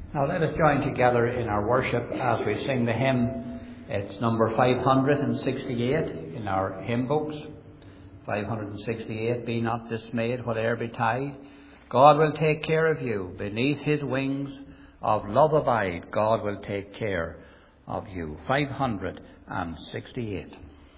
Now let us join together in our worship as we sing the hymn. It's number 568 in our hymn books. 568, be not dismayed, whate'er betide. God will take care of you. Beneath his wings of love abide. God will take care of you. 568.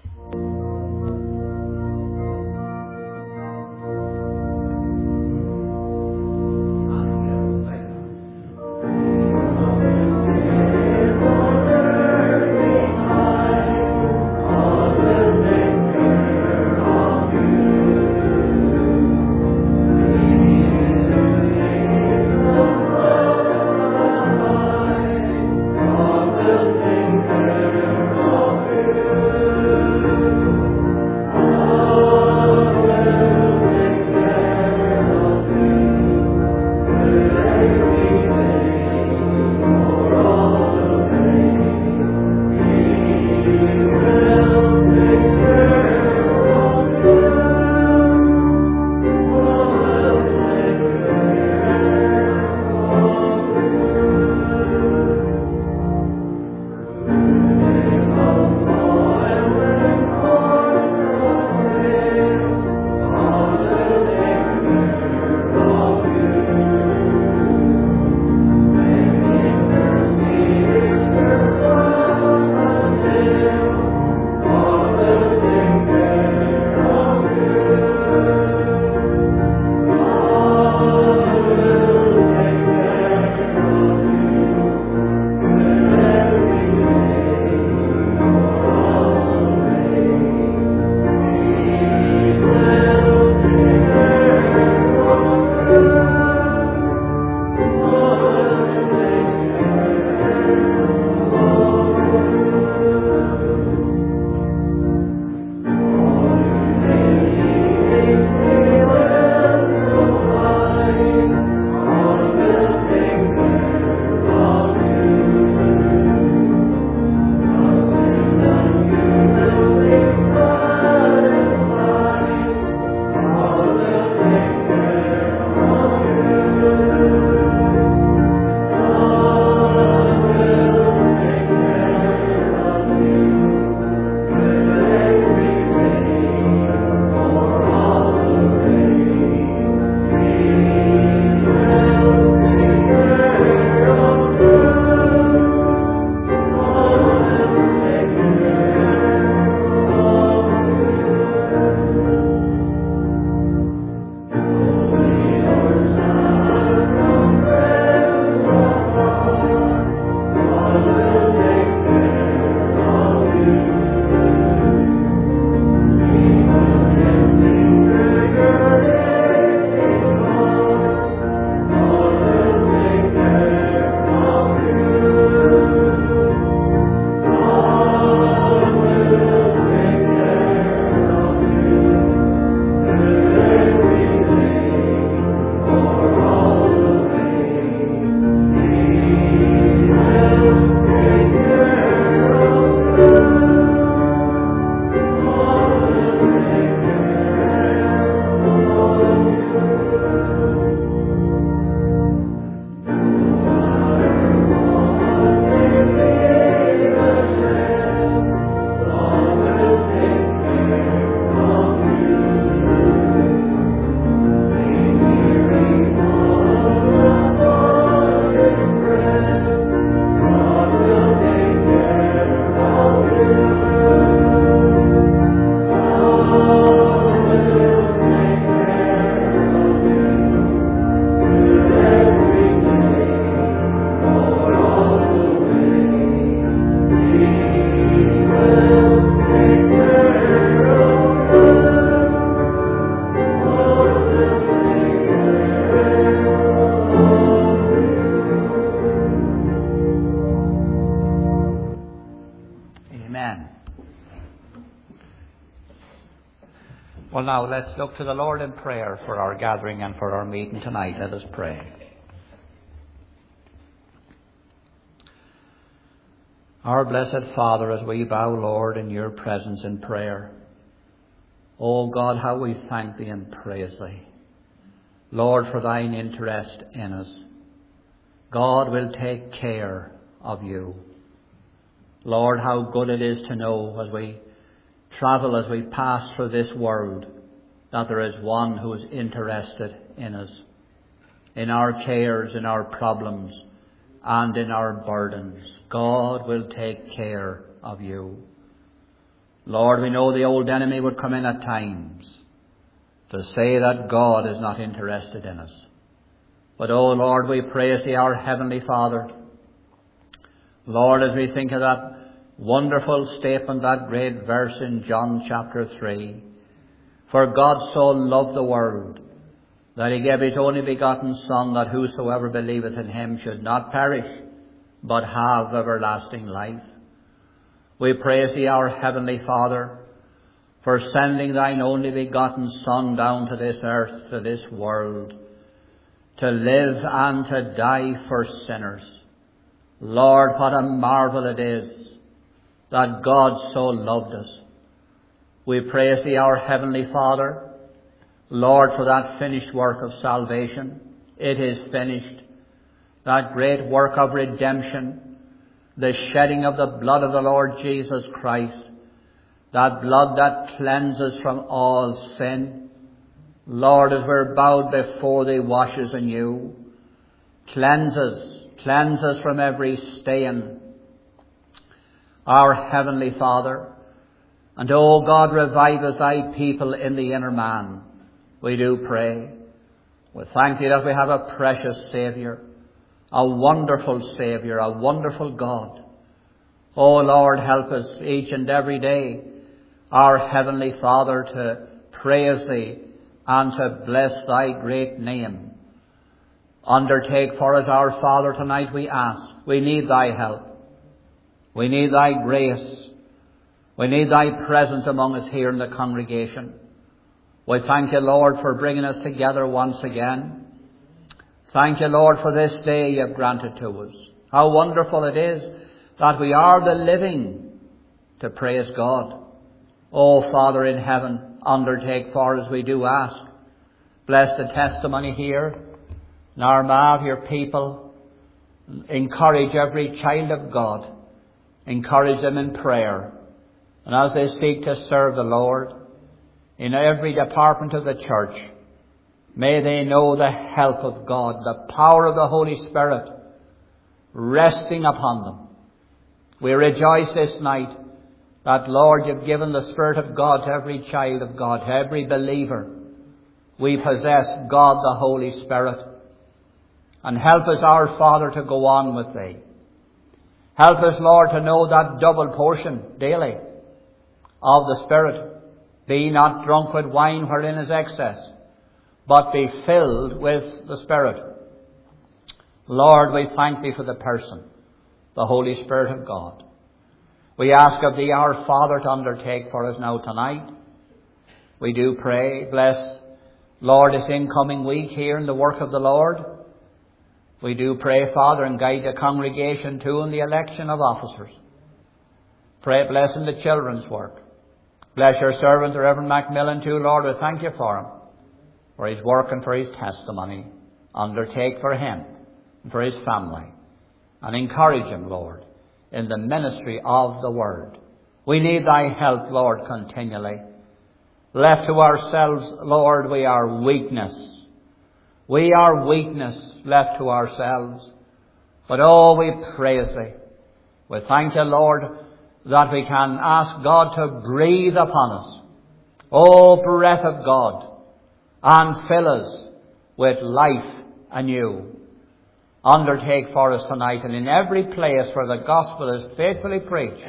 Well, now let's look to the Lord in prayer for our gathering and for our meeting tonight. Let us pray. Our blessed Father, as we bow, Lord, in your presence in prayer, O God, how we thank thee and praise thee, Lord, for thine interest in us. God will take care of you. Lord, how good it is to know as we travel, as we pass through this world, that there is one who is interested in us, in our cares, in our problems, and in our burdens. God will take care of you. Lord, we know the old enemy would come in at times to say that God is not interested in us. But, oh Lord, we praise Thee, our Heavenly Father. Lord, as we think of that wonderful statement, that great verse in John chapter 3, for God so loved the world that He gave His only begotten Son, that whosoever believeth in Him should not perish, but have everlasting life. We praise Thee, our Heavenly Father, for sending Thine only begotten Son down to this earth, to this world, to live and to die for sinners. Lord, what a marvel it is that God so loved us. We praise Thee, our Heavenly Father, Lord, for that finished work of salvation. It is finished. That great work of redemption, the shedding of the blood of the Lord Jesus Christ, that blood that cleanses from all sin. Lord, as we're bowed before Thee, wash us anew. Cleanse us from every stain. Our Heavenly Father, and O God, revive us, Thy people, in the inner man. We do pray. We thank Thee that we have a precious Saviour, a wonderful Saviour, a wonderful God. O Lord, help us each and every day, our Heavenly Father, to praise Thee and to bless Thy great name. Undertake for us, our Father, tonight, we ask. We need Thy help. We need Thy grace. We need Thy presence among us here in the congregation. We thank You, Lord, for bringing us together once again. Thank You, Lord, for this day You have granted to us. How wonderful it is that we are the living to praise God. Oh, Father in heaven, undertake for us, we do ask. Bless the testimony here in Armagh, Your people. Encourage every child of God. Encourage them in prayer. And as they seek to serve the Lord in every department of the church, may they know the help of God, the power of the Holy Spirit resting upon them. We rejoice this night that, Lord, You've given the Spirit of God to every child of God, to every believer. We possess God, the Holy Spirit. And help us, our Father, to go on with Thee. Help us, Lord, to know that double portion daily of the Spirit. Be not drunk with wine wherein is excess, but be filled with the Spirit. Lord, we thank Thee for the person, the Holy Spirit of God. We ask of Thee, our Father, to undertake for us now tonight. We do pray. Bless, Lord, this incoming week here in the work of the Lord. We do pray, Father, and guide the congregation too in the election of officers. Pray blessing the children's work. Bless Your servant, the Reverend Macmillan, too, Lord. We thank You for him, for his work and for his testimony. Undertake for him and for his family. And encourage him, Lord, in the ministry of the Word. We need Thy help, Lord, continually. Left to ourselves, Lord, we are weakness. We are weakness left to ourselves. But oh, we praise Thee. We thank You, Lord, that we can ask God to breathe upon us. Oh, breath of God, and fill us with life anew. Undertake for us tonight, and in every place where the gospel is faithfully preached,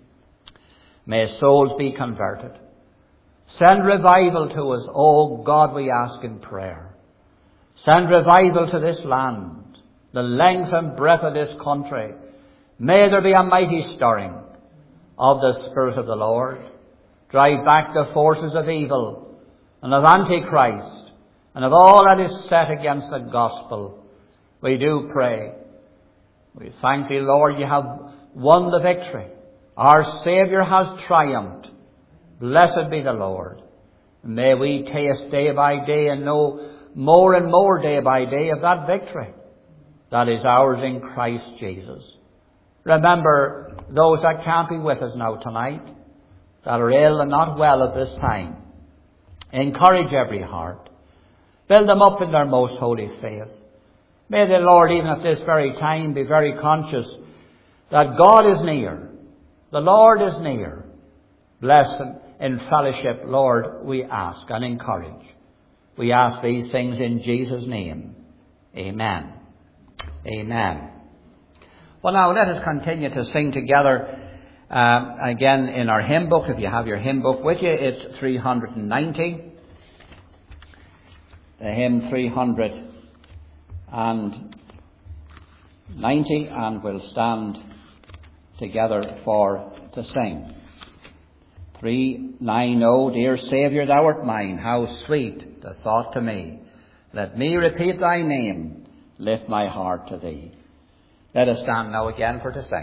may souls be converted. Send revival to us, oh God, we ask in prayer. Send revival to this land, the length and breadth of this country. May there be a mighty stirring of the Spirit of the Lord. Drive back the forces of evil and of Antichrist and of all that is set against the gospel. We do pray. We thank Thee, Lord, You have won the victory. Our Saviour has triumphed. Blessed be the Lord. May we taste day by day and know more and more day by day of that victory. that is ours in Christ Jesus. Remember those that can't be with us now tonight, that are ill and not well at this time. Encourage every heart. Build them up in their most holy faith. May the Lord, even at this very time, be very conscious that God is near. The Lord is near. Bless them in fellowship, Lord, we ask and encourage. We ask these things in Jesus' name. Amen. Amen. Well, now let us continue to sing together again in our hymn book. If you have your hymn book with you, it's 390. The hymn 390, and we'll stand together to sing. 390, dear Saviour, thou art mine, how sweet the thought to me. Let me repeat thy name, lift my heart to thee. Let us stand now again to sing.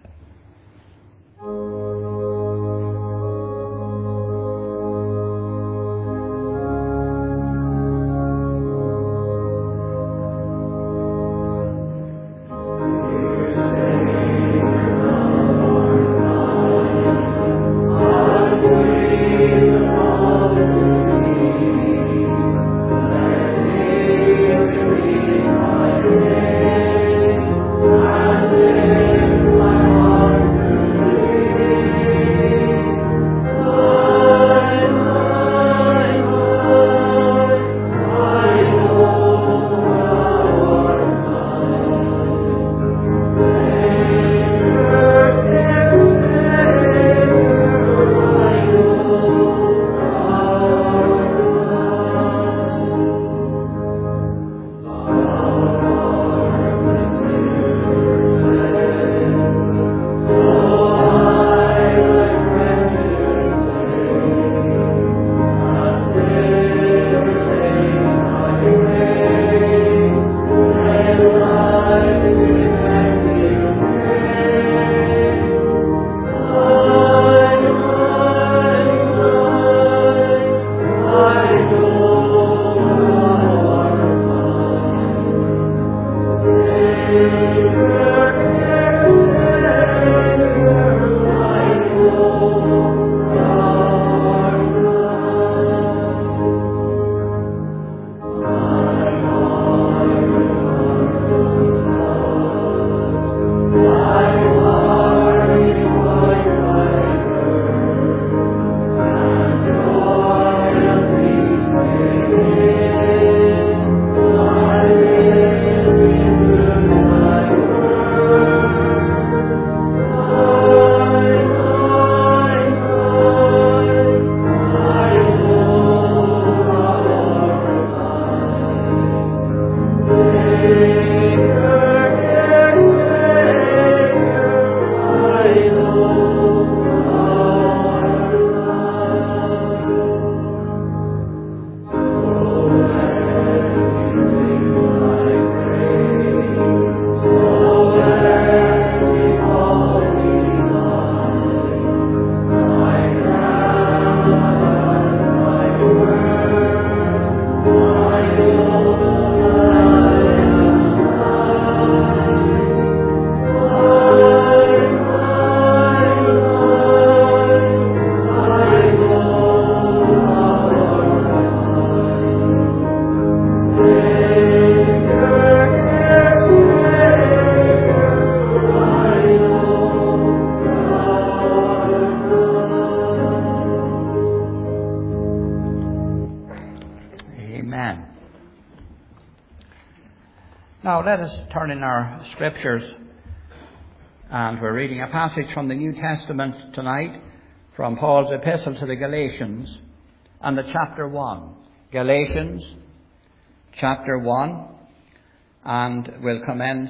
Now let us turn in our scriptures, and we're reading a passage from the New Testament tonight from Paul's epistle to the Galatians and the chapter 1. Galatians chapter 1, and we'll commence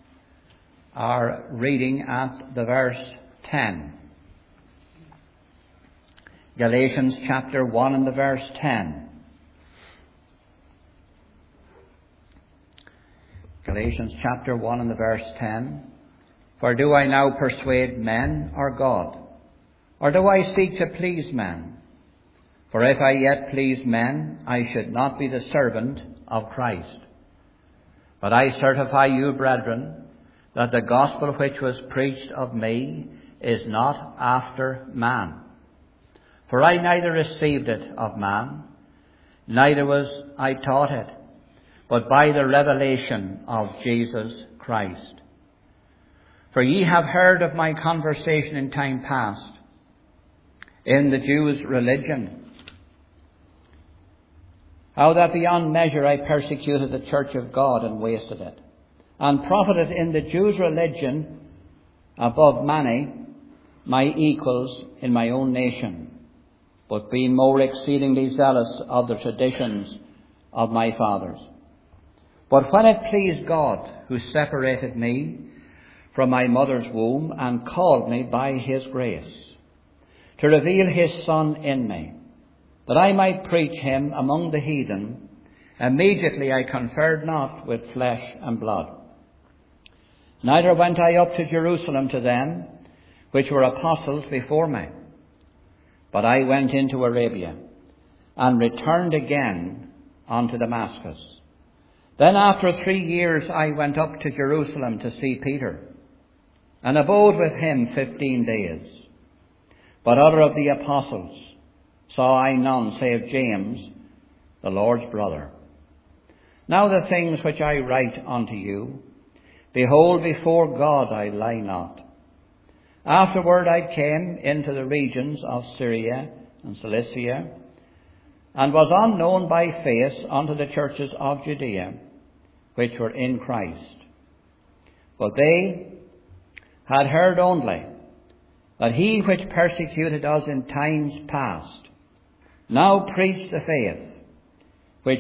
our reading at the verse 10. Galatians chapter 1 and the verse 10. Galatians chapter 1 and the verse 10. For do I now persuade men or God? Or do I seek to please men? For if I yet please men, I should not be the servant of Christ. But I certify you, brethren, that the gospel which was preached of me is not after man. For I neither received it of man, neither was I taught it, but by the revelation of Jesus Christ. For ye have heard of my conversation in time past in the Jews' religion, how that beyond measure I persecuted the church of God and wasted it, and profited in the Jews' religion above many, my equals in my own nation, but being more exceedingly zealous of the traditions of my fathers. But when it pleased God, who separated me from my mother's womb and called me by his grace, to reveal his Son in me, that I might preach him among the heathen, immediately I conferred not with flesh and blood. Neither went I up to Jerusalem to them which were apostles before me, but I went into Arabia, and returned again unto Damascus. Then after 3 years I went up to Jerusalem to see Peter, and abode with him 15 days. But other of the apostles saw I none save James, the Lord's brother. Now the things which I write unto you, behold, before God I lie not. Afterward I came into the regions of Syria and Cilicia, and was unknown by face unto the churches of Judea, which were in Christ. But they had heard only that he which persecuted us in times past now preached the faith which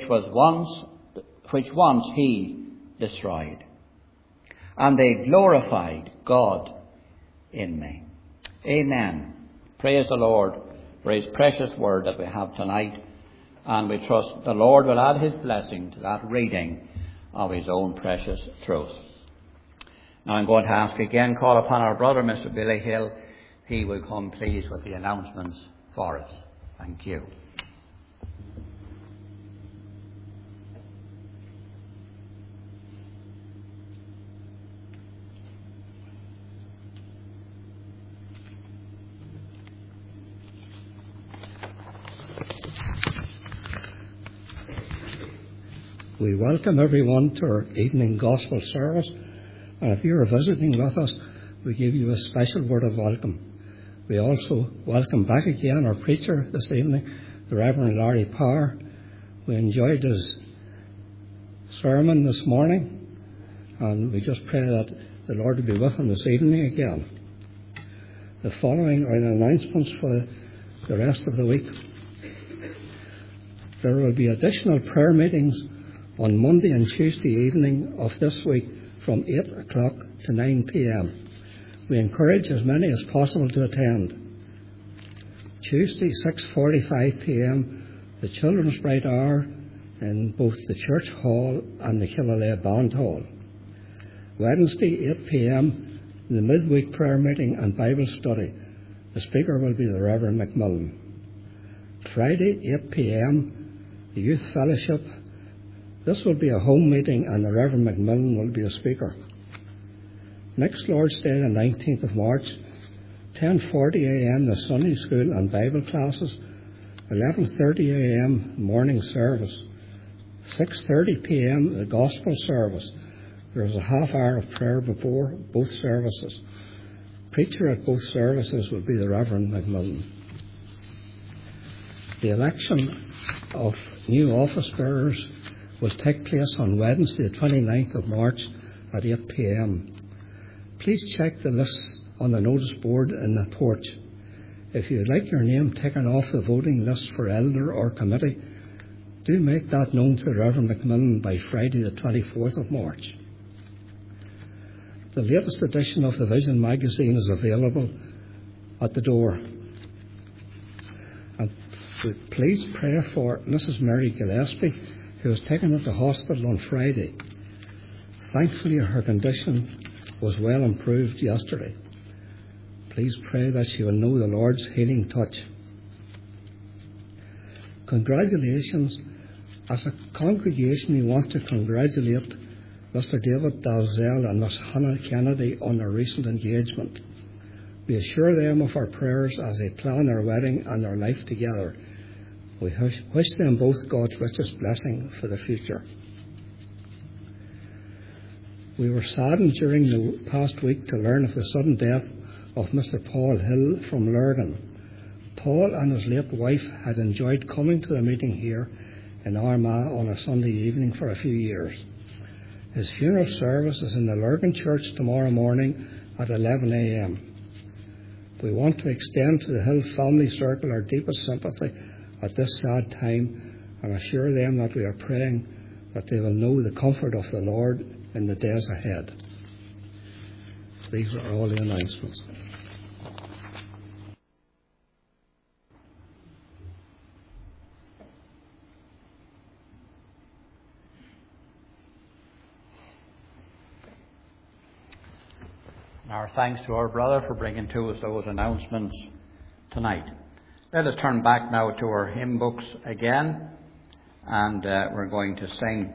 once he destroyed. And they glorified God in me. Amen. Praise the Lord for his precious word that we have tonight. And we trust the Lord will add his blessing to that reading of his own precious truth. Now I'm going to ask again, call upon our brother, Mr. Billy Hill. He will come, please, with the announcements for us. Thank you. We welcome everyone to our evening gospel service, and if you are visiting with us, we give you a special word of welcome. We also welcome back again our preacher this evening, the Reverend Larry Power. We enjoyed his sermon this morning, and we just pray that the Lord will be with him this evening again. The following are the announcements for the rest of the week. There will be additional prayer meetings on Monday and Tuesday evening of this week from 8 o'clock to 9 p.m. We encourage as many as possible to attend. Tuesday, 6:45 p.m, the Children's Bright Hour in both the Church Hall and the Killalea Band Hall. Wednesday, 8 p.m, the midweek prayer meeting and Bible study. The speaker will be the Reverend McMillan. Friday, 8 p.m, the Youth Fellowship. This will be a home meeting, and the Reverend McMillan will be a speaker. Next Lord's Day, the 19th of March, 10:40 a.m, the Sunday School and Bible classes, 11:30 a.m, morning service, 6:30 p.m, the Gospel service. There is a half hour of prayer before both services. Preacher at both services will be the Reverend McMillan. The election of new office bearers will take place on Wednesday, the 29th of March at 8 p.m. Please check the lists on the notice board in the porch. If you would like your name taken off the voting list for elder or committee, do make that known to Reverend McMillan by Friday, the 24th of March. The latest edition of the Vision magazine is available at the door. And please pray for Mrs. Mary Gillespie, who was taken into hospital on Friday. Thankfully, her condition was well improved yesterday. Please pray that she will know the Lord's healing touch. Congratulations. As a congregation, we want to congratulate Mr. David Dalzell and Miss Hannah Kennedy on their recent engagement. We assure them of our prayers as they plan their wedding and their life together. We wish them both God's richest blessing for the future. We were saddened during the past week to learn of the sudden death of Mr. Paul Hill from Lurgan. Paul and his late wife had enjoyed coming to the meeting here in Armagh on a Sunday evening for a few years. His funeral service is in the Lurgan Church tomorrow morning at 11 a.m. We want to extend to the Hill family circle our deepest sympathy at this sad time and assure them that we are praying that they will know the comfort of the Lord in the days ahead. These are all the announcements. Our thanks to our brother for bringing to us those announcements tonight. Let us turn back now to our hymn books again, and we're going to sing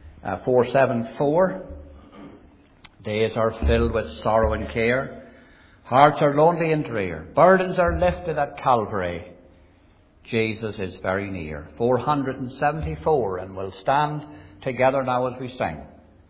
474. Days are filled with sorrow and care. Hearts are lonely and drear. Burdens are lifted at Calvary. Jesus is very near. 474, and we'll stand together now as we sing.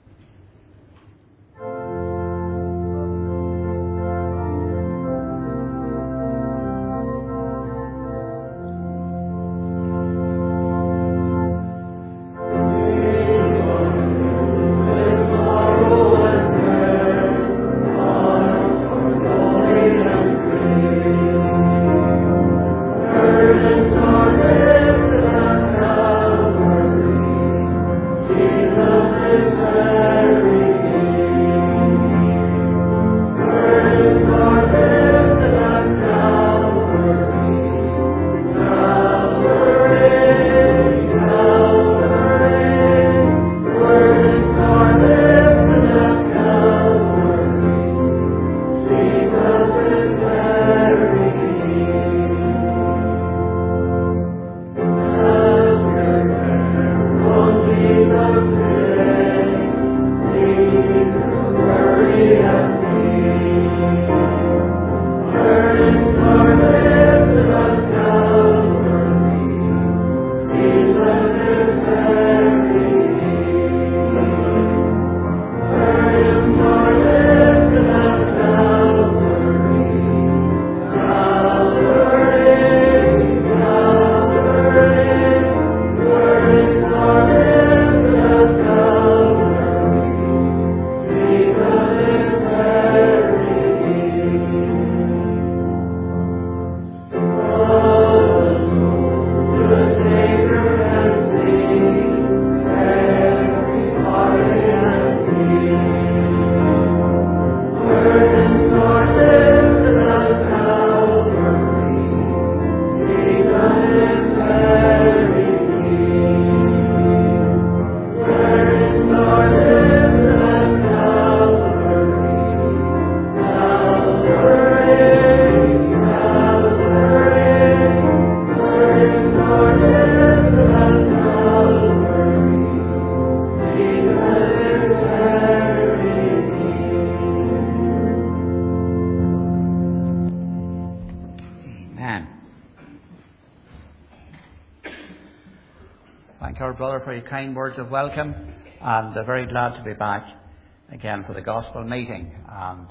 Kind words of welcome, and very glad to be back again for the gospel meeting, and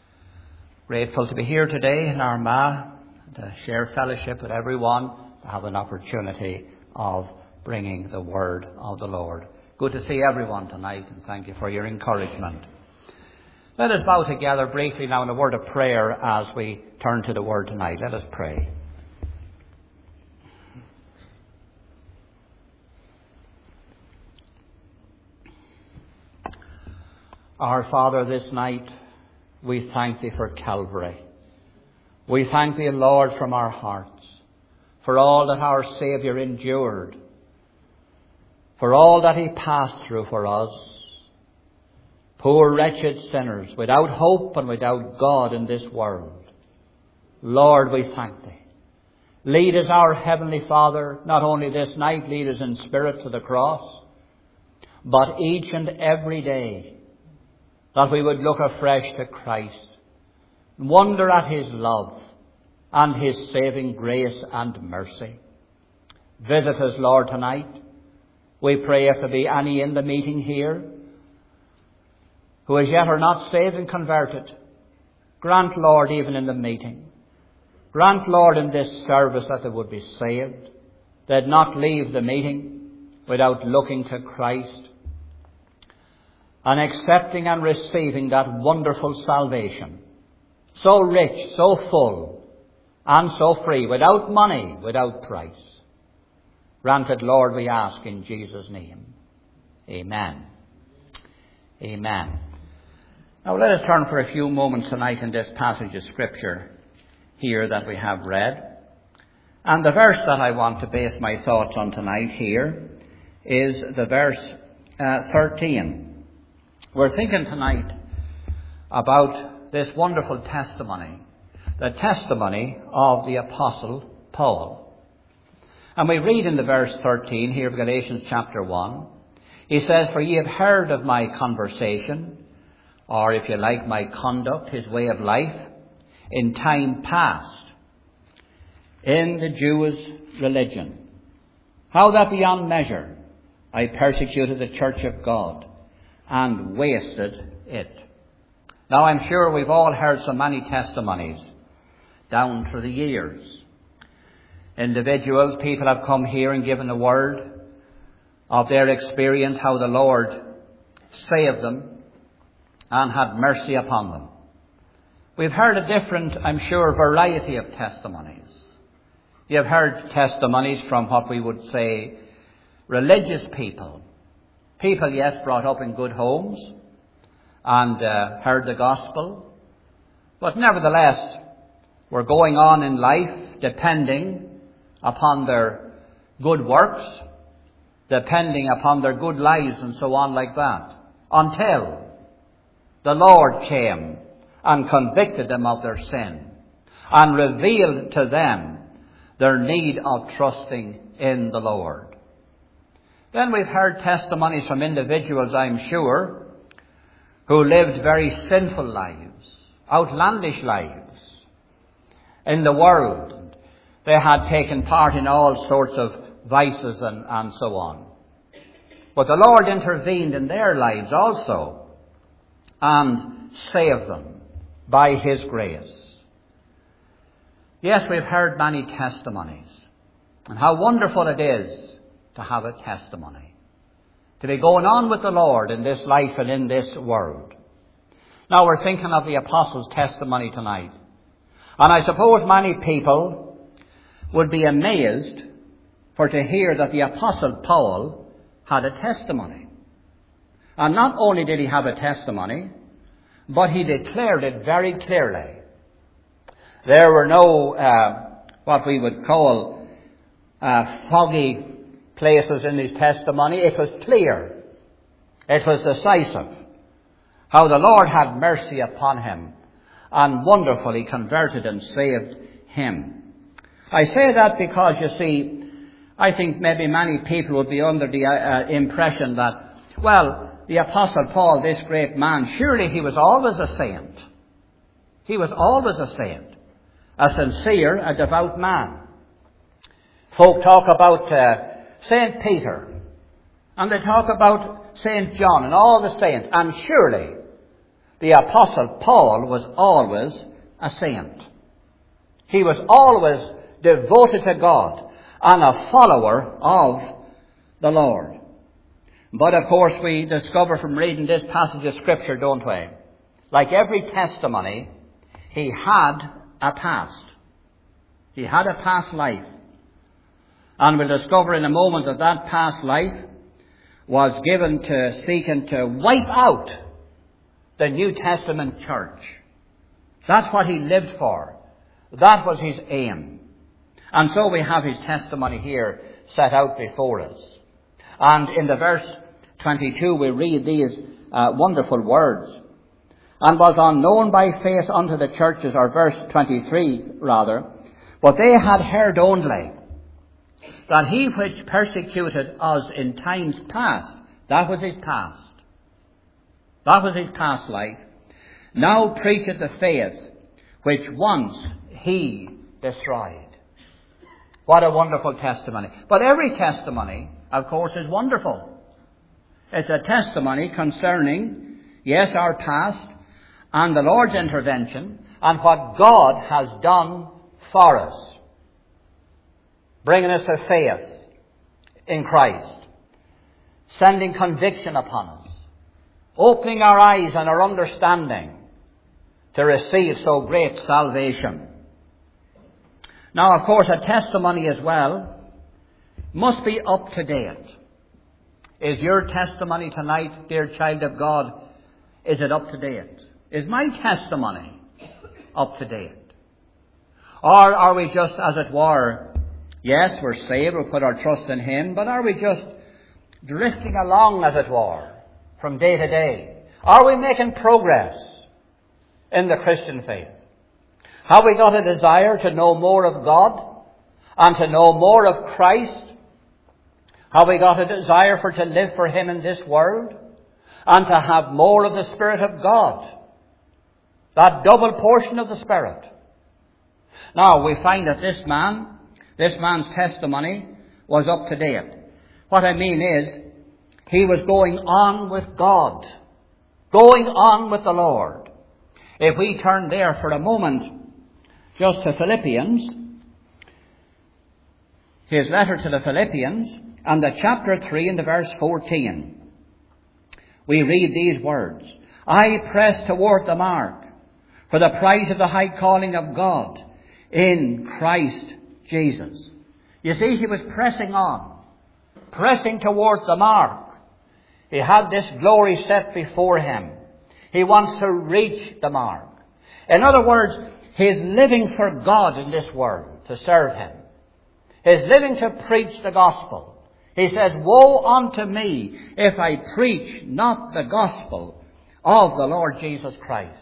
grateful to be here today in Armagh to share fellowship with everyone, to have an opportunity of bringing the word of the Lord. Good to see everyone tonight, and thank you for your encouragement. Let us bow together briefly now in a word of prayer as we turn to the word tonight. Let us pray. Our Father, this night we thank Thee for Calvary. We thank Thee, Lord, from our hearts for all that our Saviour endured, for all that He passed through for us, poor wretched sinners without hope and without God in this world. Lord, we thank Thee. Lead us, our Heavenly Father, not only this night, lead us in spirit to the cross, but each and every day that we would look afresh to Christ, wonder at his love and his saving grace and mercy. Visit us, Lord, tonight. We pray if there be any in the meeting here who as yet are not saved and converted, grant, Lord, even in the meeting, grant, Lord, in this service that they would be saved. They'd not leave the meeting without looking to Christ and accepting and receiving that wonderful salvation, so rich, so full, and so free, without money, without price. Grant it, Lord, we ask in Jesus' name. Amen. Amen. Now let us turn for a few moments tonight in this passage of Scripture here that we have read. And the verse that I want to base my thoughts on tonight here is the verse 13. We're thinking tonight about this wonderful testimony, the testimony of the Apostle Paul. And we read in the verse 13 here of Galatians chapter 1, he says, "For ye have heard of my conversation," or if you like, my conduct, his way of life, "in time past, in the Jewish religion, how that beyond measure I persecuted the church of God, and wasted it." Now I'm sure we've all heard so many testimonies down through the years. Individuals, people have come here and given a word of their experience, how the Lord saved them and had mercy upon them. We've heard a different, I'm sure, variety of testimonies. You've heard testimonies from what we would say religious people. People, yes, brought up in good homes and heard the gospel, but nevertheless were going on in life depending upon their good works, depending upon their good lives and so on like that, until the Lord came and convicted them of their sin and revealed to them their need of trusting in the Lord. Then we've heard testimonies from individuals, I'm sure, who lived very sinful lives, outlandish lives in the world. They had taken part in all sorts of vices and so on. But the Lord intervened in their lives also and saved them by his grace. Yes, we've heard many testimonies. And how wonderful it is to have a testimony, to be going on with the Lord in this life and in this world. Now we're thinking of the Apostles' testimony tonight. And I suppose many people would be amazed to hear that the Apostle Paul had a testimony. And not only did he have a testimony, but he declared it very clearly. There were no, what we would call, foggy places in his testimony. It was clear. It was decisive. How the Lord had mercy upon him and wonderfully converted and saved him. I say that because, you see, I think maybe many people would be under the impression that, well, the Apostle Paul, this great man, surely he was always a saint. He was always a saint. A sincere, a devout man. Folk talk about St. Peter, and they talk about St. John and all the saints, and surely the Apostle Paul was always a saint. He was always devoted to God and a follower of the Lord. But of course we discover from reading this passage of Scripture, don't we? Like every testimony, he had a past. He had a past life. And we'll discover in a moment that that past life was given to seeking to wipe out the New Testament church. That's what he lived for. That was his aim. And so we have his testimony here set out before us. And in the verse 22 we read these wonderful words. "And was unknown by face unto the churches," or verse 23 rather, "but they had heard only that he which persecuted us in times past," That was his past. That was his past life. Now preacheth the faith which once he destroyed. What a wonderful testimony. But every testimony, of course, is wonderful. It's a testimony concerning, yes, our past and the Lord's intervention and what God has done for us, bringing us to faith in Christ, sending conviction upon us, opening our eyes and our understanding to receive so great salvation. Now, of course, a testimony as well must be up to date. Is your testimony tonight, dear child of God, is it up to date? Is my testimony up to date? Or are we just, as it were, yes, we're saved, we put our trust in Him, but are we just drifting along, as it were, from day to day? Are we making progress in the Christian faith? Have we got a desire to know more of God and to know more of Christ? Have we got a desire to live for Him in this world and to have more of the Spirit of God? That double portion of the Spirit. Now, we find that this man's testimony was up to date. What I mean is, he was going on with God, going on with the Lord. If we turn there for a moment, just to Philippians, his letter to the Philippians, and the chapter 3 and the verse 14, we read these words: I press toward the mark for the prize of the high calling of God in Christ Jesus. You see, he was pressing on, pressing towards the mark. He had this glory set before him. He wants to reach the mark. In other words, his living for God in this world, to serve Him. His living to preach the gospel. He says, woe unto me if I preach not the gospel of the Lord Jesus Christ.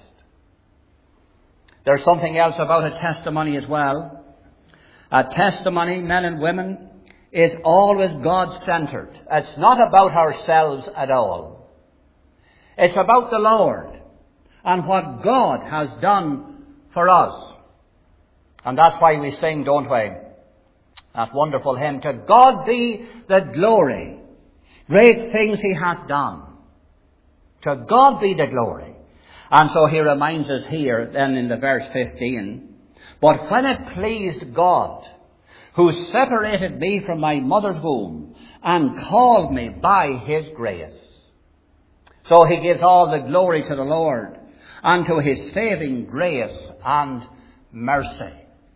There's something else about a testimony as well. A testimony, men and women, is always God-centered. It's not about ourselves at all. It's about the Lord and what God has done for us. And that's why we sing, don't we, that wonderful hymn, to God be the glory, great things He hath done. To God be the glory. And so He reminds us here, then in the verse 15, but when it pleased God, who separated me from my mother's womb, and called me by His grace. So He gives all the glory to the Lord, and to His saving grace and mercy.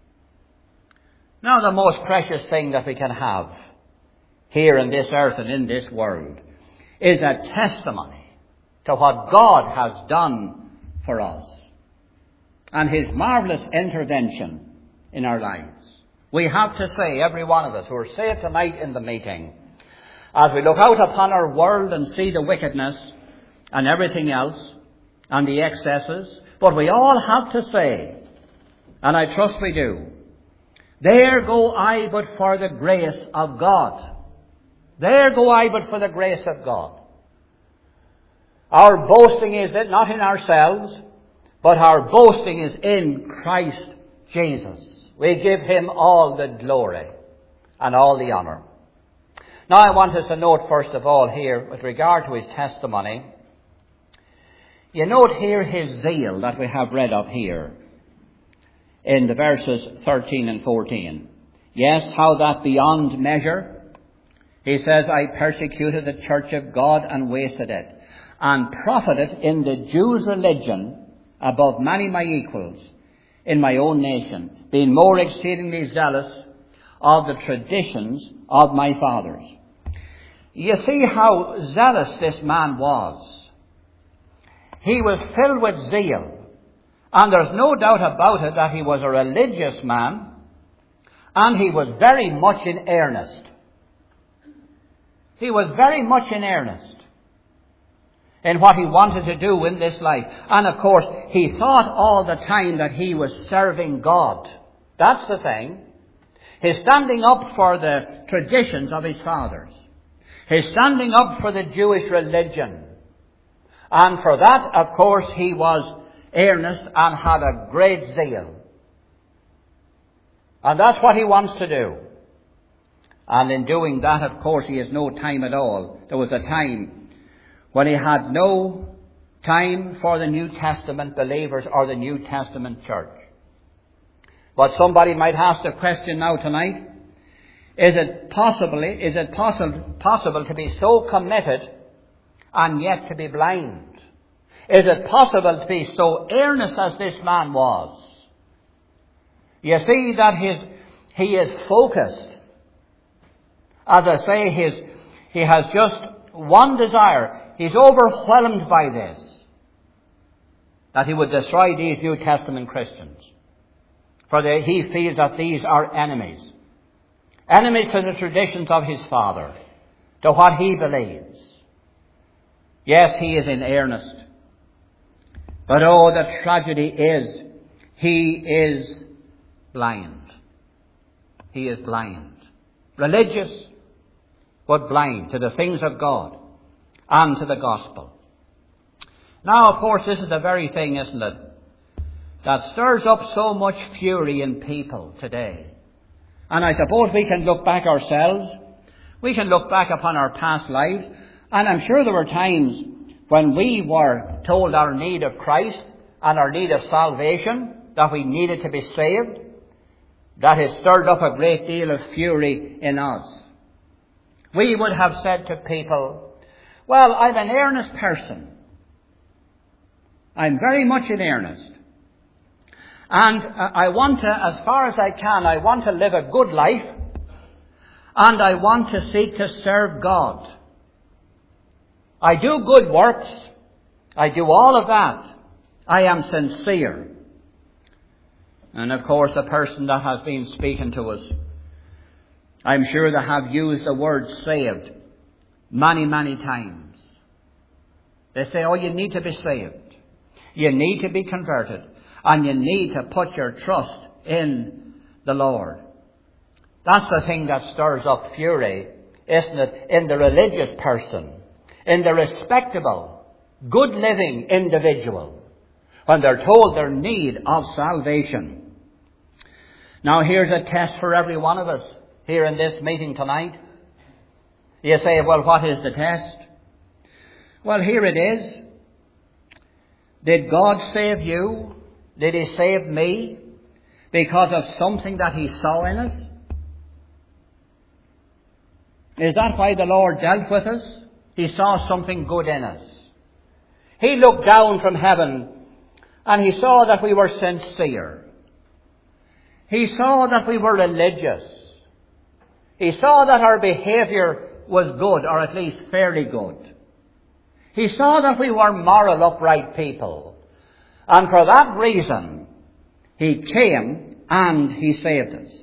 Now, the most precious thing that we can have here in this earth and in this world is a testimony to what God has done for us and His marvelous intervention in our lives. We have to say, every one of us who are saved tonight in the meeting, as we look out upon our world and see the wickedness and everything else and the excesses, but we all have to say, and I trust we do, there go I but for the grace of God. There go I but for the grace of God. Our boasting is not in ourselves, but our boasting is in Christ Jesus. We give Him all the glory and all the honour. Now I want us to note first of all here, with regard to his testimony, you note here his zeal that we have read up here in the verses 13 and 14. Yes, how that beyond measure, he says, I persecuted the church of God and wasted it, and profited in the Jews' religion above many my equals in my own nation, being more exceedingly zealous of the traditions of my fathers. You see how zealous this man was. He was filled with zeal. And there's no doubt about it that he was a religious man. And he was very much in earnest. He was very much in earnest in what he wanted to do in this life. And of course, he thought all the time that he was serving God. That's the thing. He's standing up for the traditions of his fathers. He's standing up for the Jewish religion. And for that, of course, he was earnest and had a great zeal. And that's what he wants to do. And in doing that, of course, he has no time at all. There was a time when he had no time for the New Testament believers or the New Testament church. But somebody might ask the question now tonight, is it possible to be so committed and yet to be blind? Is it possible to be so earnest as this man was? You see that he is focused. As I say, he has just one desire. He's overwhelmed by this, that he would destroy these New Testament Christians. For he feels that these are enemies. Enemies to the traditions of his father, to what he believes. Yes, he is in earnest. But oh, the tragedy is, he is blind. He is blind. Religious, but blind to the things of God and to the gospel. Now, of course, this is the very thing, isn't it, that stirs up so much fury in people today. And I suppose we can look back ourselves. We can look back upon our past lives. And I'm sure there were times when we were told our need of Christ and our need of salvation, that we needed to be saved. That has stirred up a great deal of fury in us. We would have said to people, well, I'm an earnest person. I'm very much in earnest. And I want to, as far as I can, I want to live a good life. And I want to seek to serve God. I do good works. I do all of that. I am sincere. And of course, the person that has been speaking to us, I'm sure they have used the word saved many, many times. They say, oh, you need to be saved. You need to be converted. And you need to put your trust in the Lord. That's the thing that stirs up fury, isn't it, in the religious person, in the respectable, good living individual, when they're told their need of salvation. Now here's a test for every one of us here in this meeting tonight. You say, well, what is the test? Well, here it is. Did God save you? Did he save me because of something that he saw in us? Is that why the Lord dealt with us? He saw something good in us. He looked down from heaven and he saw that we were sincere. He saw that we were religious. He saw that our behavior was good, or at least fairly good. He saw that we were moral, upright people. And for that reason, he came and he saved us.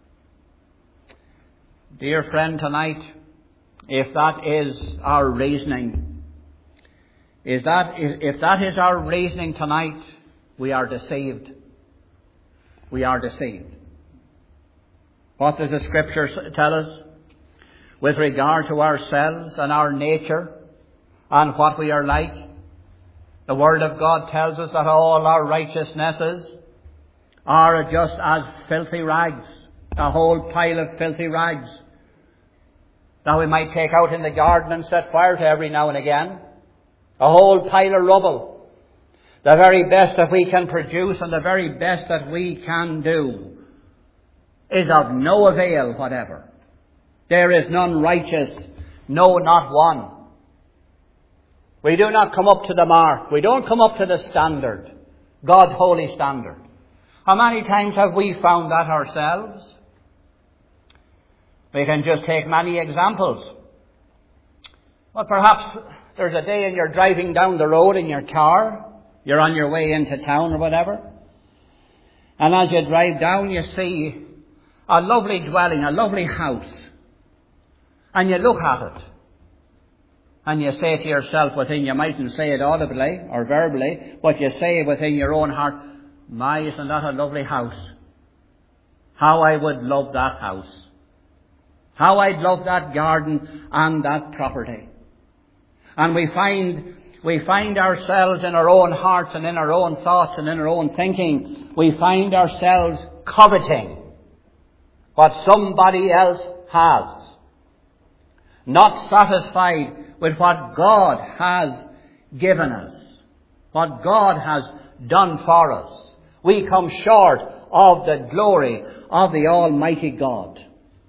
Dear friend, tonight, if that is our reasoning, if that is our reasoning tonight, we are deceived. We are deceived. What does the Scripture tell us with regard to ourselves and our nature and what we are like? The Word of God tells us that all our righteousnesses are just as filthy rags, a whole pile of filthy rags that we might take out in the garden and set fire to every now and again. A whole pile of rubble. The very best that we can produce and the very best that we can do is of no avail whatever. There is none righteous, no, not one. We do not come up to the mark. We don't come up to the standard, God's holy standard. How many times have we found that ourselves? We can just take many examples. Well, perhaps there's a day and you're driving down the road in your car. You're on your way into town or whatever. And as you drive down, you see a lovely dwelling, a lovely house. And you look at it. And you say to yourself within, you mightn't say it audibly or verbally, but you say within your own heart, my, isn't that a lovely house? How I would love that house. How I'd love that garden and that property. And we find ourselves in our own hearts and in our own thoughts and in our own thinking, we find ourselves coveting what somebody else has. Not satisfied with what God has given us, what God has done for us. We come short of the glory of the Almighty God.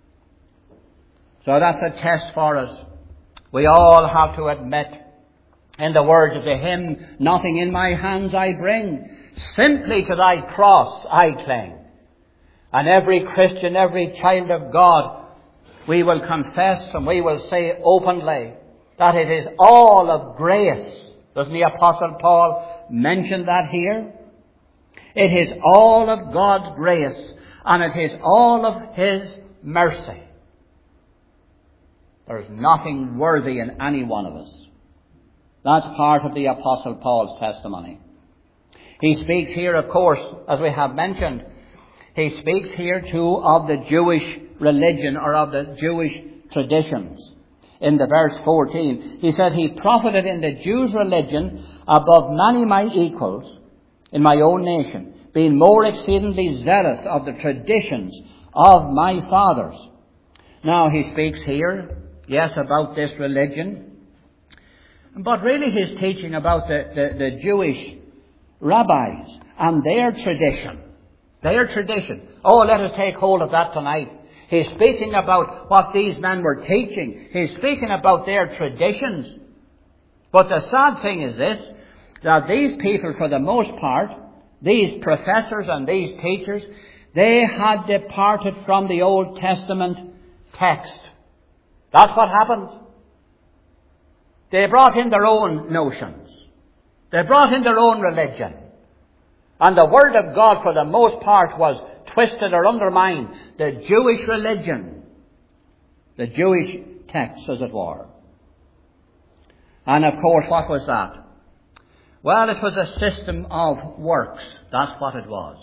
So that's a test for us. We all have to admit, in the words of the hymn, nothing in my hands I bring, simply to thy cross I cling. And every Christian, every child of God, we will confess and we will say openly that it is all of grace. Doesn't the Apostle Paul mention that here? It is all of God's grace, and it is all of His mercy. There is nothing worthy in any one of us. That's part of the Apostle Paul's testimony. He speaks here, of course, as we have mentioned, he speaks here too of the Jewish religion or of the Jewish traditions. In the verse 14, he said, he profited in the Jews' religion above many my equals in my own nation, being more exceedingly zealous of the traditions of my fathers. Now he speaks here, yes, about this religion, but really he's teaching about the Jewish rabbis and their tradition. Their tradition. Oh, let us take hold of that tonight. He's speaking about what these men were teaching. He's speaking about their traditions. But the sad thing is this, that these people, for the most part, these professors and these teachers, they had departed from the Old Testament text. That's what happened. They brought in their own notions. They brought in their own religion. And the Word of God, for the most part, was twisted or undermined. The Jewish religion. The Jewish text, as it were. And of course, what was that? Well, it was a system of works. That's what it was.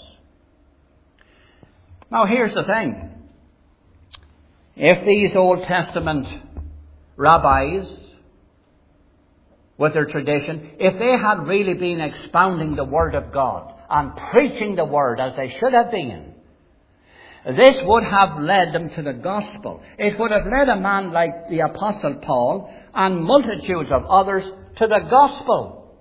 Now, here's the thing. If these Old Testament rabbis, with their tradition, if they had really been expounding the Word of God and preaching the Word as they should have been, this would have led them to the gospel. It would have led a man like the Apostle Paul and multitudes of others to the gospel.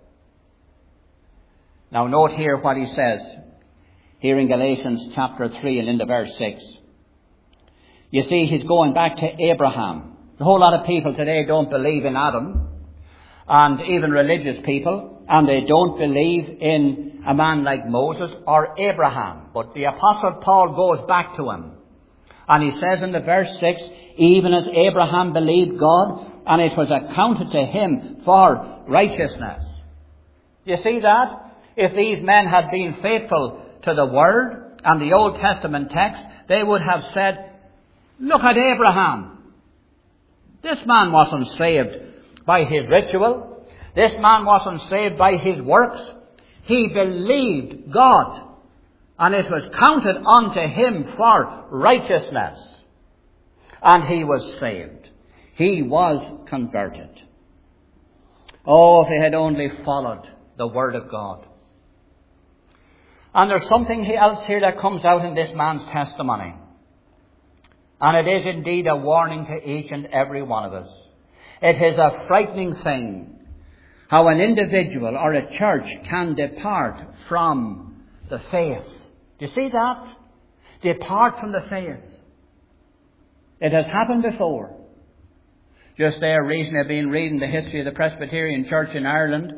Now note here what he says, here in Galatians chapter 3 and into verse 6. You see, he's going back to Abraham. A whole lot of people today don't believe in Adam, and even religious people, and they don't believe in a man like Moses or Abraham. But the Apostle Paul goes back to him. And he says in the verse 6, even as Abraham believed God, and it was accounted to him for righteousness. You see that? If these men had been faithful to the Word and the Old Testament text, they would have said, look at Abraham. This man wasn't saved by his ritual. This man wasn't saved by his works. He believed God, and it was counted unto him for righteousness. And he was saved. He was converted. Oh, if he had only followed the Word of God. And there's something else here that comes out in this man's testimony. And it is indeed a warning to each and every one of us. It is a frightening thing how an individual or a church can depart from the faith. Do you see that? Depart from the faith. It has happened before. Just there recently I've been reading the history of the Presbyterian Church in Ireland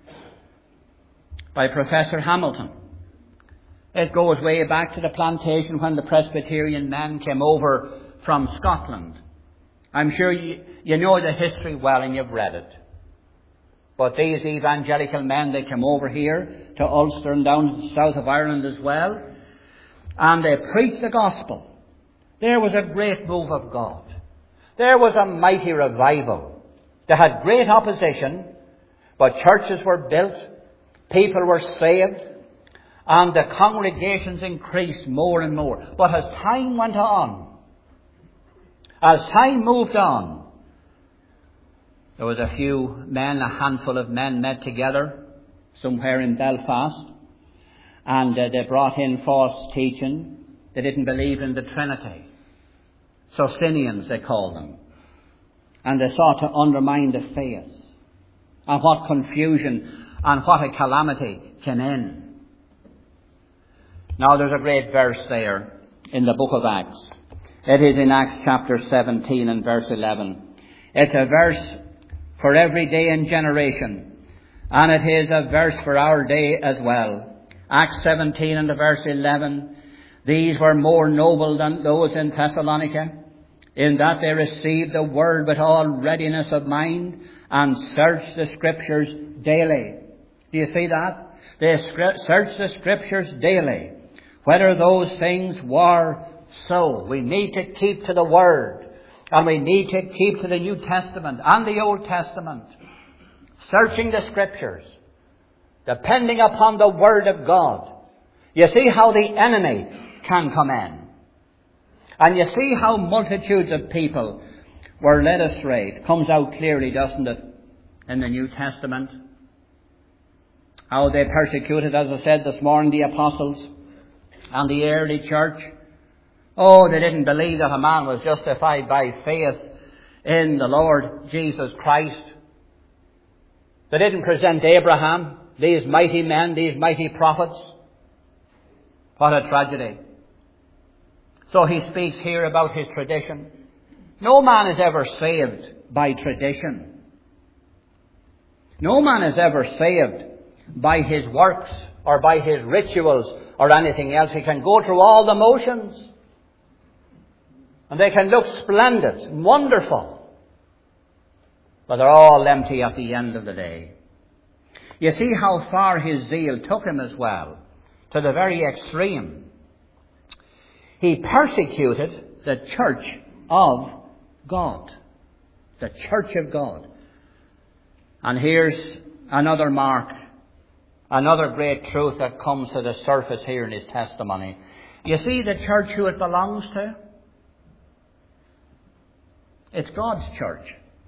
by Professor Hamilton. It goes way back to the plantation when the Presbyterian men came over from Scotland. I'm sure you know the history well and you've read it. But these evangelical men, they came over here to Ulster and down to the south of Ireland as well. And they preached the gospel. There was a great move of God. There was a mighty revival. They had great opposition, but churches were built, people were saved, and the congregations increased more and more. But as time went on, As time moved on, there was a handful of men met together somewhere in Belfast, and they brought in false teaching. They didn't believe in the Trinity. Socinians, they called them. And they sought to undermine the faith. And what confusion and what a calamity came in. Now there's a great verse there in the book of Acts. It is in Acts chapter 17 and verse 11. It's a verse for every day and generation. And it is a verse for our day as well. Acts 17 and verse 11. These were more noble than those in Thessalonica, in that they received the word with all readiness of mind and searched the Scriptures daily. Do you see that? They searched the Scriptures daily, whether those things were so. We need to keep to the Word, and we need to keep to the New Testament and the Old Testament, searching the Scriptures, depending upon the Word of God. You see how the enemy can come in. And you see how multitudes of people were led astray. It comes out clearly, doesn't it, in the New Testament? How they persecuted, as I said this morning, the apostles and the early church. Oh, they didn't believe that a man was justified by faith in the Lord Jesus Christ. They didn't present Abraham, these mighty men, these mighty prophets. What a tragedy. So he speaks here about his tradition. No man is ever saved by tradition. No man is ever saved by his works or by his rituals or anything else. He can go through all the motions, and they can look splendid, wonderful, but they're all empty at the end of the day. You see how far his zeal took him as well, to the very extreme. He persecuted the church of God. The church of God. And here's another mark, another great truth that comes to the surface here in his testimony. You see the church who it belongs to? It's God's church.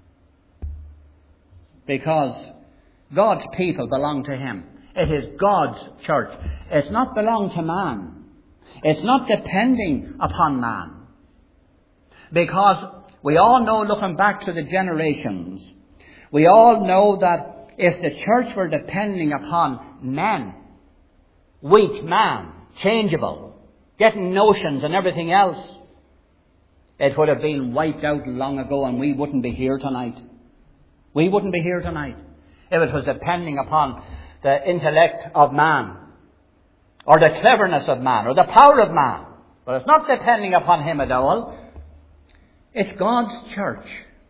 Because God's people belong to Him. It is God's church. It's not belong to man. It's not depending upon man. Because we all know, looking back to the generations, we all know that if the church were depending upon men, weak man, changeable, getting notions and everything else, it would have been wiped out long ago, and we wouldn't be here tonight. We wouldn't be here tonight if it was depending upon the intellect of man, or the cleverness of man, or the power of man. But it's not depending upon him at all. It's God's church.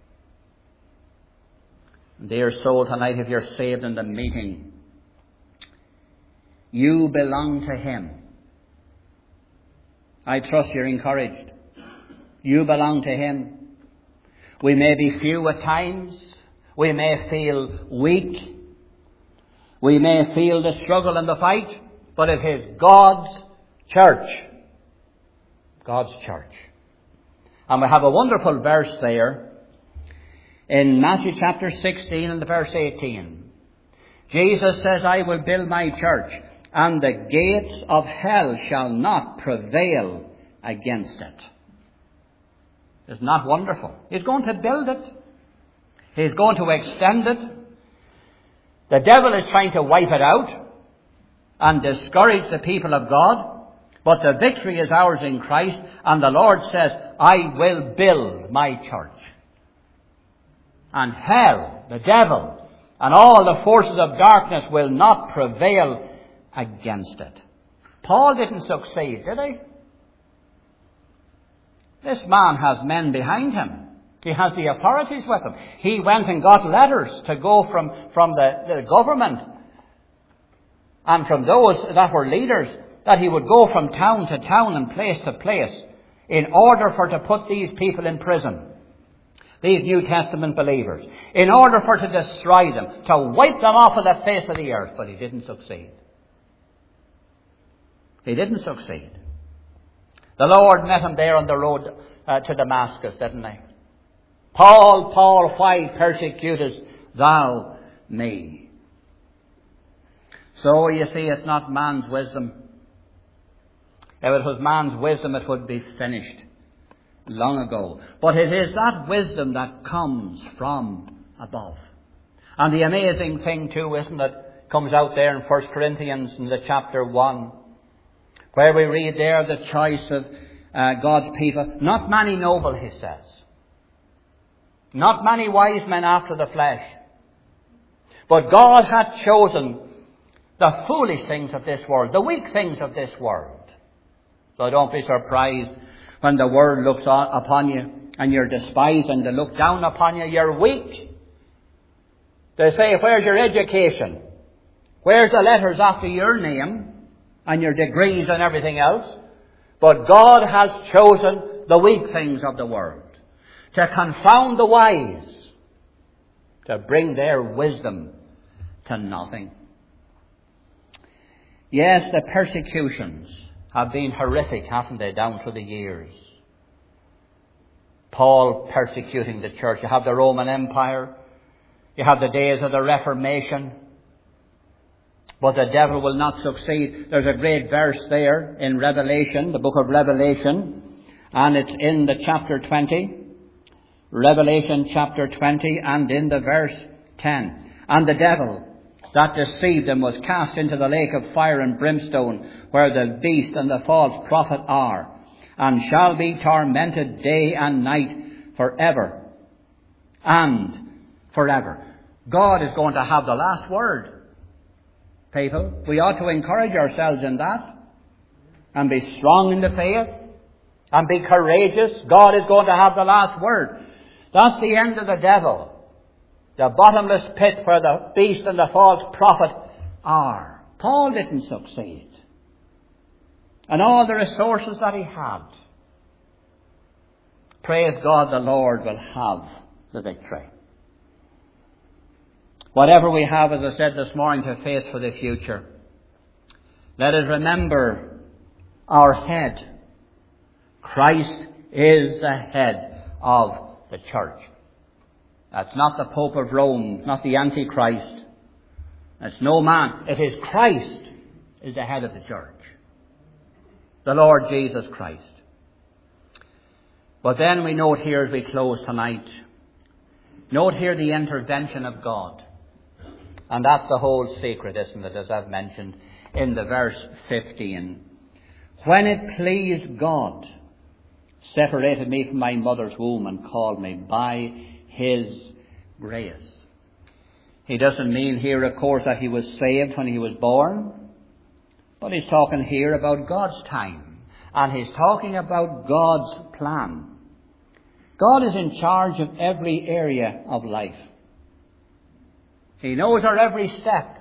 Dear soul, tonight, if you're saved in the meeting, you belong to Him. I trust you're encouraged. You belong to Him. We may be few at times. We may feel weak. We may feel the struggle and the fight. But it is God's church. God's church. And we have a wonderful verse there in Matthew chapter 16 and verse 18. Jesus says, I will build my church, and the gates of hell shall not prevail against it. Isn't that wonderful? He's going to build it. He's going to extend it. The devil is trying to wipe it out and discourage the people of God. But the victory is ours in Christ. And the Lord says, I will build my church. And hell, the devil, and all the forces of darkness will not prevail against it. Paul didn't succeed, did he? This man has men behind him. He has the authorities with him. He went and got letters to go from the government and from those that were leaders, that he would go from town to town and place to place in order for to put these people in prison, these New Testament believers, in order for to destroy them, to wipe them off of the face of the earth. But he didn't succeed. He didn't succeed. The Lord met him there on the road to Damascus, didn't he? Paul, Paul, why persecutest thou me? So you see, it's not man's wisdom. If it was man's wisdom, it would be finished long ago. But it is that wisdom that comes from above. And the amazing thing too, isn't it, comes out there in 1 Corinthians in the chapter 1, where we read there the choice of God's people. Not many noble, he says. Not many wise men after the flesh. But God hath chosen the foolish things of this world, the weak things of this world. So don't be surprised when the world looks upon you and you're despised and they look down upon you. You're weak. They say, where's your education? Where's the letters after your name and your degrees and everything else? But God has chosen the weak things of the world to confound the wise, to bring their wisdom to nothing. Yes, the persecutions have been horrific, haven't they, down through the years. Paul persecuting the church. You have the Roman Empire. You have the days of the Reformation. But the devil will not succeed. There's a great verse there in Revelation, the book of Revelation, and it's in the chapter 20. Revelation chapter 20 and in the verse 10. And the devil that deceived them was cast into the lake of fire and brimstone, where the beast and the false prophet are, and shall be tormented day and night forever and forever. God is going to have the last word. People, we ought to encourage ourselves in that and be strong in the faith and be courageous. God is going to have the last word. That's the end of the devil. The bottomless pit where the beast and the false prophet are. Paul didn't succeed. And all the resources that he had. Praise God, the Lord will have the victory. Whatever we have, as I said this morning, to face for the future, let us remember our head. Christ is the head of the church. That's not the Pope of Rome, not the Antichrist. That's no man. It is Christ is the head of the church. The Lord Jesus Christ. But then we note here as we close tonight, note here the intervention of God. And that's the whole secret, isn't it, as I've mentioned in the verse 15. When it pleased God, separated me from my mother's womb and called me by His grace. He doesn't mean here, of course, that he was saved when he was born. But he's talking here about God's time. And he's talking about God's plan. God is in charge of every area of life. He knows our every step.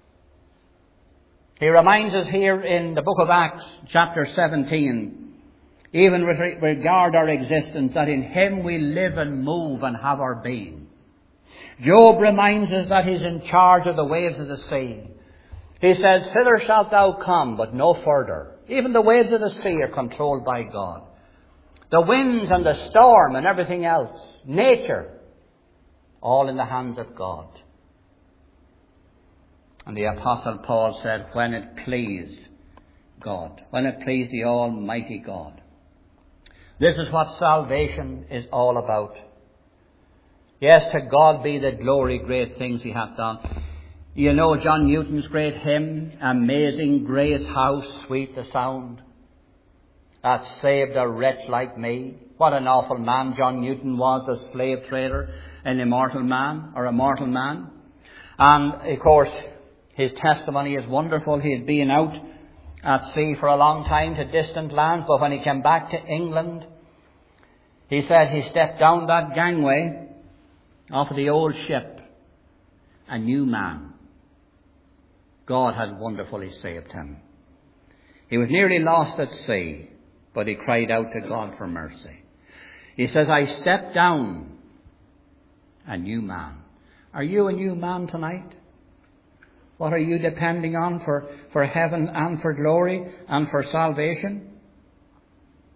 He reminds us here in the book of Acts, chapter 17, even with regard our existence, that in Him we live and move and have our being. Job reminds us that He's in charge of the waves of the sea. He says, "Thither shalt thou come, but no further." Even the waves of the sea are controlled by God. The winds and the storm and everything else, nature, all in the hands of God. And the Apostle Paul said, when it pleased God, when it pleased the Almighty God. This is what salvation is all about. Yes, to God be the glory, great things He hath done. You know John Newton's great hymn, "Amazing Grace, how sweet the sound that saved a wretch like me." What an awful man John Newton was, a slave trader, an immortal man, or a mortal man. And, of course, his testimony is wonderful. He had been out at sea for a long time to distant lands, but when he came back to England, he said he stepped down that gangway off of the old ship, a new man. God had wonderfully saved him. He was nearly lost at sea, but he cried out to God for mercy. He says, "I stepped down a new man." Are you a new man tonight? What are you depending on for heaven and for glory and for salvation?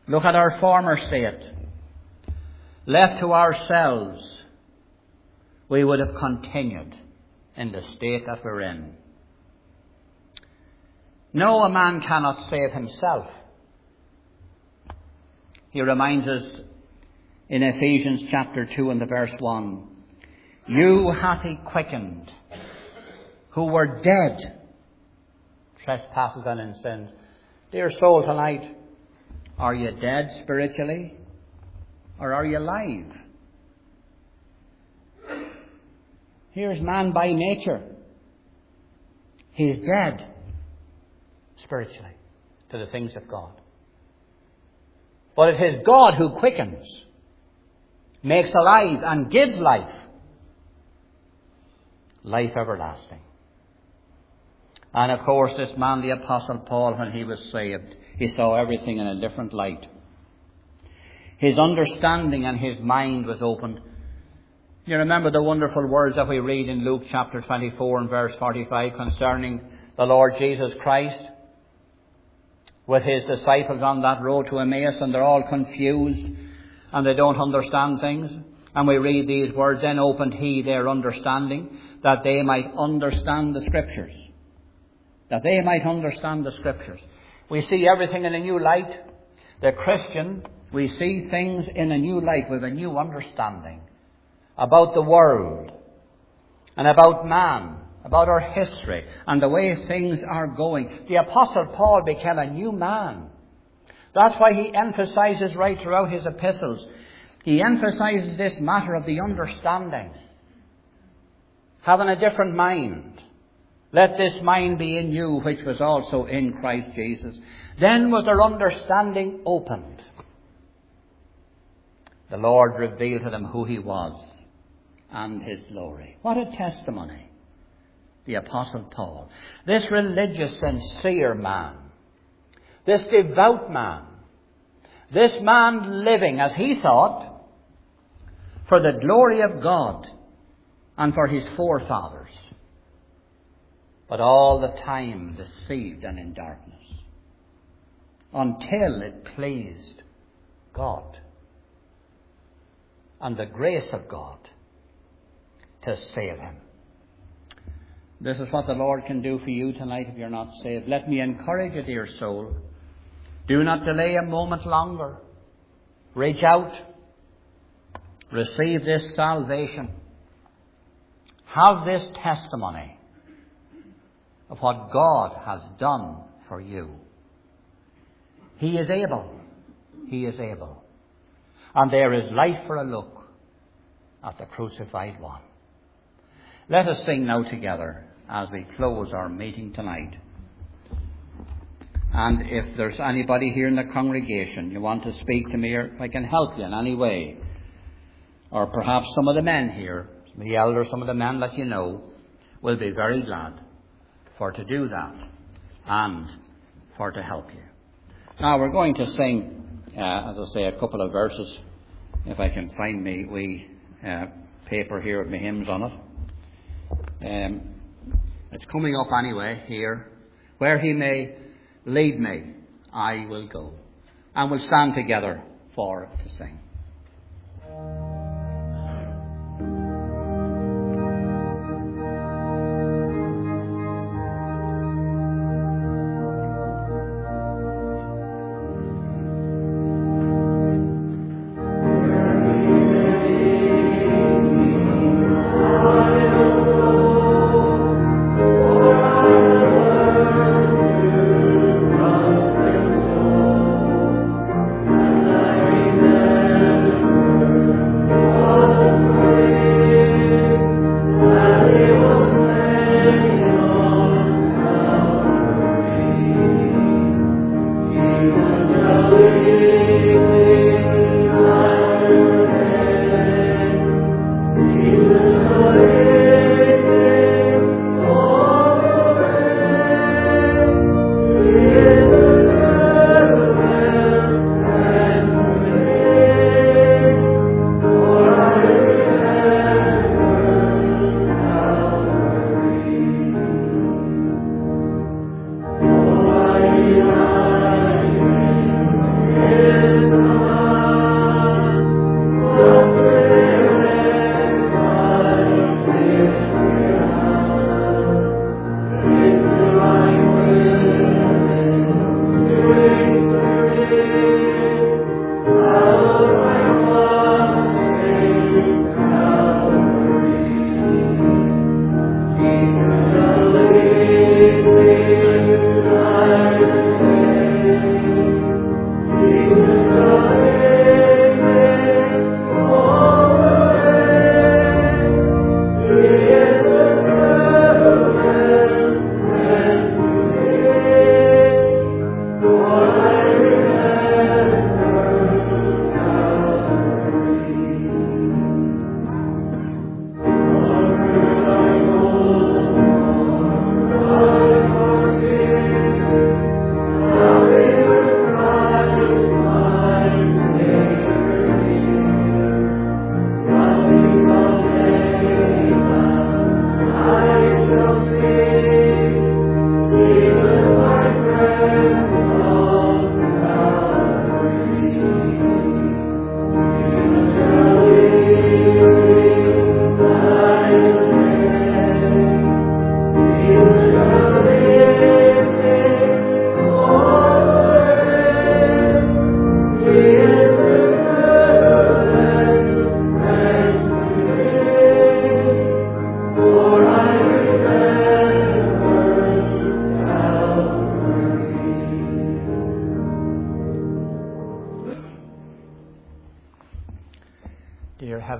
Look at our former state. Left to ourselves, we would have continued in the state that we're in. No, a man cannot save himself. He reminds us in Ephesians chapter 2 and the verse 1, you hath he quickened, who were dead, trespasses and in sins. Dear soul, tonight, are you dead spiritually, or are you alive? Here's man by nature. He's dead spiritually to the things of God. But it is God who quickens, makes alive and gives life. Life everlasting. And of course this man, the Apostle Paul, when he was saved, he saw everything in a different light. His understanding and his mind was opened. You remember the wonderful words that we read in Luke chapter 24 and verse 45 concerning the Lord Jesus Christ with his disciples on that road to Emmaus, and they're all confused and they don't understand things. And we read these words, then opened he their understanding that they might understand the Scriptures. That they might understand the Scriptures. We see everything in a new light. The Christian, we see things in a new light with a new understanding about the world and about man, about our history and the way things are going. The Apostle Paul became a new man. That's why he emphasizes right throughout his epistles. He emphasizes this matter of the understanding. Having a different mind. Let this mind be in you, which was also in Christ Jesus. Then was their understanding opened. The Lord revealed to them who he was and his glory. What a testimony. The Apostle Paul. This religious, sincere man. This devout man. This man living, as he thought, for the glory of God and for his forefathers. But all the time deceived and in darkness. Until it pleased God and the grace of God to save him. This is what the Lord can do for you tonight if you're not saved. Let me encourage you, dear soul. Do not delay a moment longer. Reach out. Receive this salvation. Have this testimony of what God has done for you. He is able. He is able. And there is life for a look at the crucified one. Let us sing now together as we close our meeting tonight. And if there's anybody here in the congregation you want to speak to me, or if I can help you in any way, or perhaps some of the men here, some of the elders, some of the men that you know, will be very glad for to do that and for to help you. Now we're going to sing, as I say, a couple of verses. If I can find me wee paper here with my hymns on it. It's coming up anyway here. Where he may lead me, I will go. And we'll stand together for to sing. Amen.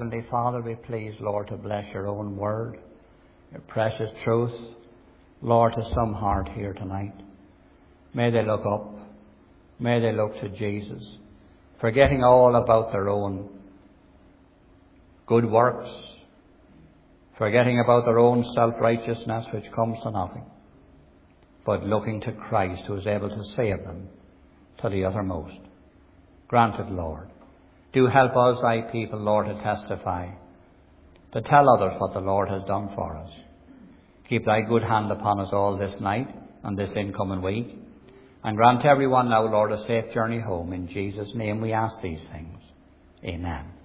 Heavenly Father, be pleased, Lord, to bless your own word, your precious truth, Lord, to some heart here tonight. May they look up. May they look to Jesus, forgetting all about their own good works, forgetting about their own self-righteousness which comes to nothing, but looking to Christ, who is able to save them to the uttermost. Grant it, Lord. Do help us, thy people, Lord, to testify, to tell others what the Lord has done for us. Keep thy good hand upon us all this night and this incoming week, and grant everyone now, Lord, a safe journey home. In Jesus' name we ask these things. Amen.